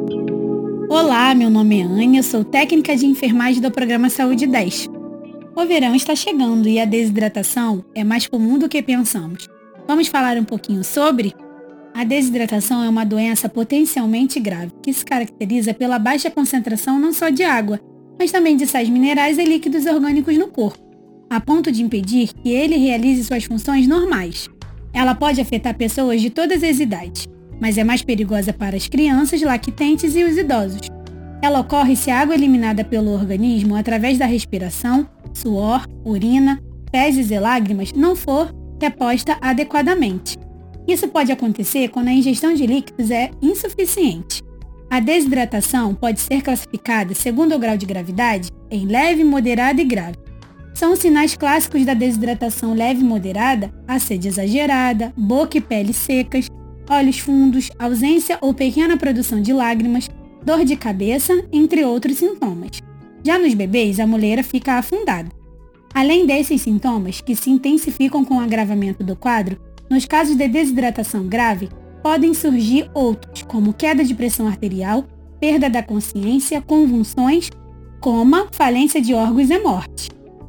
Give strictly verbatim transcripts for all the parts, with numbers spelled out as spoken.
Olá, meu nome é Ania, sou técnica de enfermagem do programa Saúde dez. O verão está chegando e a desidratação é mais comum do que pensamos. Vamos falar um pouquinho sobre? A desidratação é uma doença potencialmente grave, que se caracteriza pela baixa concentração não só de água, mas também de sais minerais e líquidos orgânicos no corpo, a ponto de impedir que ele realize suas funções normais. Ela pode afetar pessoas de todas as idades, mas é mais perigosa para as crianças, lactentes e os idosos. Ela ocorre se a água eliminada pelo organismo através da respiração, suor, urina, fezes e lágrimas não for reposta adequadamente. Isso pode acontecer quando a ingestão de líquidos é insuficiente. A desidratação pode ser classificada, segundo o grau de gravidade, em leve, moderada e grave. São os sinais clássicos da desidratação leve e moderada: a sede exagerada, boca e pele secas, olhos fundos, ausência ou pequena produção de lágrimas, dor de cabeça, entre outros sintomas. Já nos bebês, a moleira fica afundada. Além desses sintomas, que se intensificam com o agravamento do quadro, nos casos de desidratação grave, podem surgir outros, como queda de pressão arterial, perda da consciência, convulsões, coma, falência de órgãos e morte.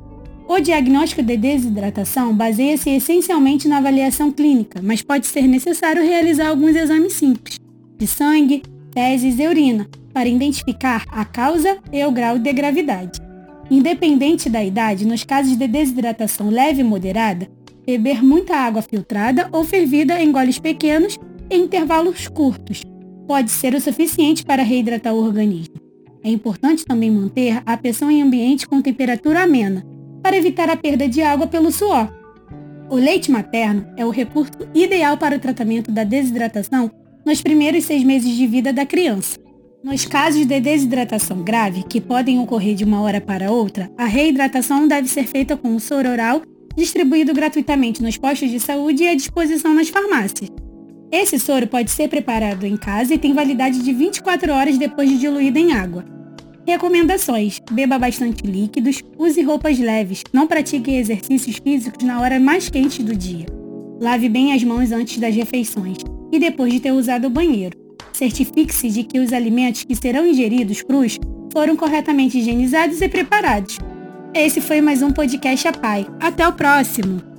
O diagnóstico de desidratação baseia-se essencialmente na avaliação clínica, mas pode ser necessário realizar alguns exames simples, de sangue, fezes e urina, para identificar a causa e o grau de gravidade. Independente da idade, nos casos de desidratação leve e moderada, beber muita água filtrada ou fervida em goles pequenos em intervalos curtos pode ser o suficiente para reidratar o organismo. É importante também manter a pessoa em ambiente com temperatura amena, para evitar a perda de água pelo suor. O leite materno é o recurso ideal para o tratamento da desidratação nos primeiros seis meses de vida da criança. Nos casos de desidratação grave, que podem ocorrer de uma hora para outra, a reidratação deve ser feita com o soro oral distribuído gratuitamente nos postos de saúde e à disposição nas farmácias. Esse soro pode ser preparado em casa e tem validade de vinte e quatro horas depois de diluído em água. Recomendações: beba bastante líquidos, use roupas leves, não pratique exercícios físicos na hora mais quente do dia. Lave bem as mãos antes das refeições e depois de ter usado o banheiro. Certifique-se de que os alimentos que serão ingeridos crus foram corretamente higienizados e preparados. Esse foi mais um podcast A Pai. Até o próximo!